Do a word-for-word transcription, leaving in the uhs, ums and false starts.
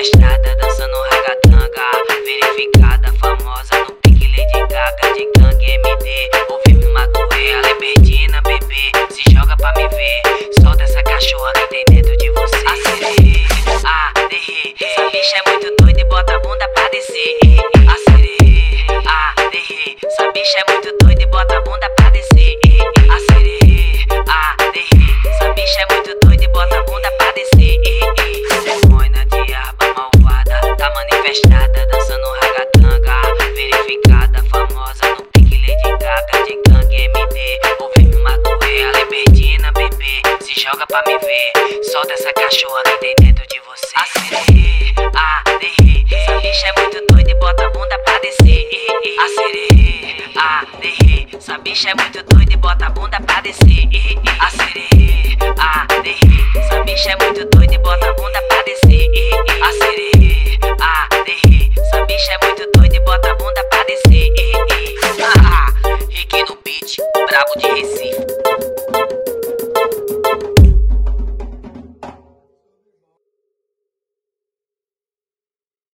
manifestada, dançando ragatanga. Verificada, famosa no pique Lady Gaga. De gangue M D, ouvi uma doer. Albertina, bebê, se joga pra me ver. Solta essa cachorra que tem dentro de você. Acerê, ah, derrê, essa bicha é muito doida e bota a bunda pra descer. Acerê, ah, derrê, essa bicha é muito doida e bota a bunda pra descer. Acerê, ah, derrê, essa bicha é muito doida e bota a bunda pra descer. Demônia de arma malvada, tá manifestada, dançando ragatanga. Verificada, famosa no pique Lady Gaga. De gangue M D, ouvi uma doer. Albertina, bebê, se joga pra me ver. Solta essa cachorra que tem dentro de você. Acerê, ah, derrê, essa bicha é muito doida e bota a bunda pra descer. Acerê, ah, derrê, essa bicha é muito doida e bota a bunda pra descer. Acerê, ah, derrê, essa bicha é muito doida e bota a bunda pra descer. Acerê, ah, derrê, essa bicha é muito doida e bota a bunda pra descer. Rick no beat, brabo de Recife.